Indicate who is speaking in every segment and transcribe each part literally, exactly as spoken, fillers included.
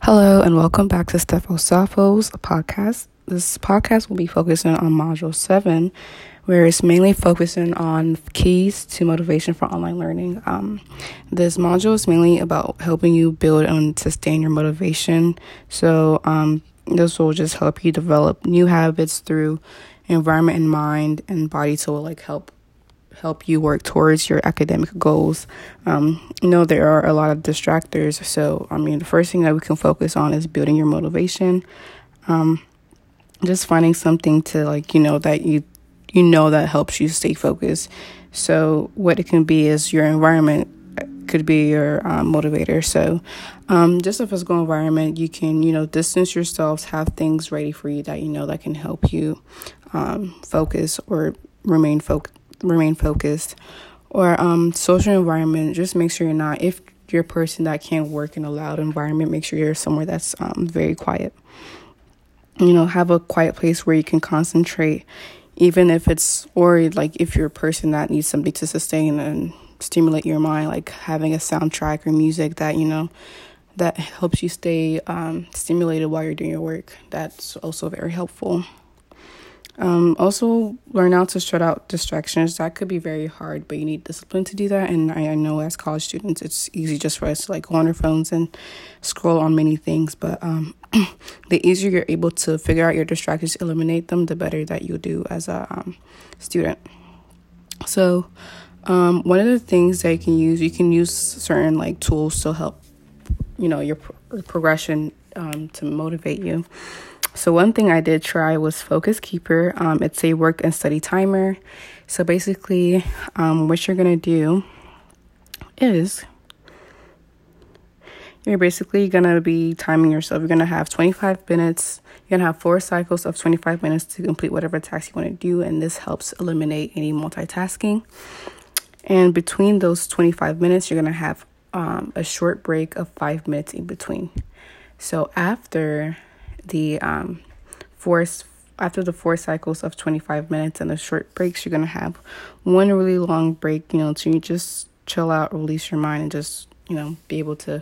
Speaker 1: Hello and welcome back to Stefo Sappho's podcast. This podcast will be focusing on Module seven, where it's mainly focusing on keys to motivation for online learning. Um, this module is mainly about helping you build and sustain your motivation. So um, this will just help you develop new habits through environment in mind and body to like help help you work towards your academic goals. Um, you know, there are a lot of distractors. So, I mean, the first thing that we can focus on is building your motivation. Um, just finding something to like, you know, that you, you know, that helps you stay focused. So what it can be is your environment could be your um, motivator. So um, just a physical environment, you can, you know, distance yourselves, have things ready for you that, you know, that can help you um, focus or remain focused. remain focused. Or um social environment, just make sure you're not, if you're a person that can't work in a loud environment, make sure you're somewhere that's um very quiet. You know, have a quiet place where you can concentrate, even if it's, or like if you're a person that needs something to sustain and stimulate your mind, like having a soundtrack or music that, you know, that helps you stay um stimulated while you're doing your work. That's also very helpful. Um, also, learn how to shut out distractions. That could be very hard, but you need discipline to do that. And I, I know as college students, it's easy just for us to like go on our phones and scroll on many things. But um, the easier you're able to figure out your distractions, eliminate them, the better that you do as a um, student. So um, one of the things that you can use, you can use certain like tools to help, you know, your pro- progression um, to motivate you. So one thing I did try was Focus Keeper. Um, it's a work and study timer. So basically, um, what you're going to do is you're basically going to be timing yourself. You're going to have twenty-five minutes. You're going to have four cycles of twenty-five minutes to complete whatever task you want to do. And this helps eliminate any multitasking. And between those twenty-five minutes, you're going to have um, a short break of five minutes in between. So after the um four after the four cycles of twenty-five minutes and the short breaks, you're gonna have one really long break, you know, to just chill out, release your mind, and just, you know, be able to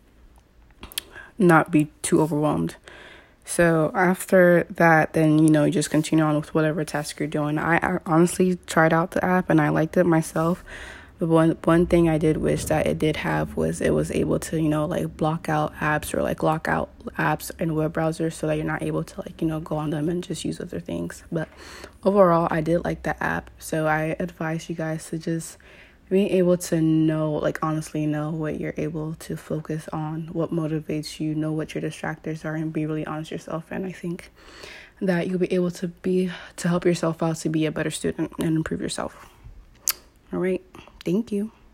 Speaker 1: not be too overwhelmed. So after that, then, you know, you just continue on with whatever task you're doing. I, I honestly tried out the app and I liked it myself. But one one thing I did wish that it did have was it was able to, you know, like block out apps or like lock out apps in web browsers so that you're not able to like, you know, go on them and just use other things. But overall, I did like the app. So I advise you guys to just be able to know, like honestly know what you're able to focus on, what motivates you, know what your distractors are, and be really honest with yourself. And I think that you'll be able to be, to help yourself out to be a better student and improve yourself. All right. Thank you.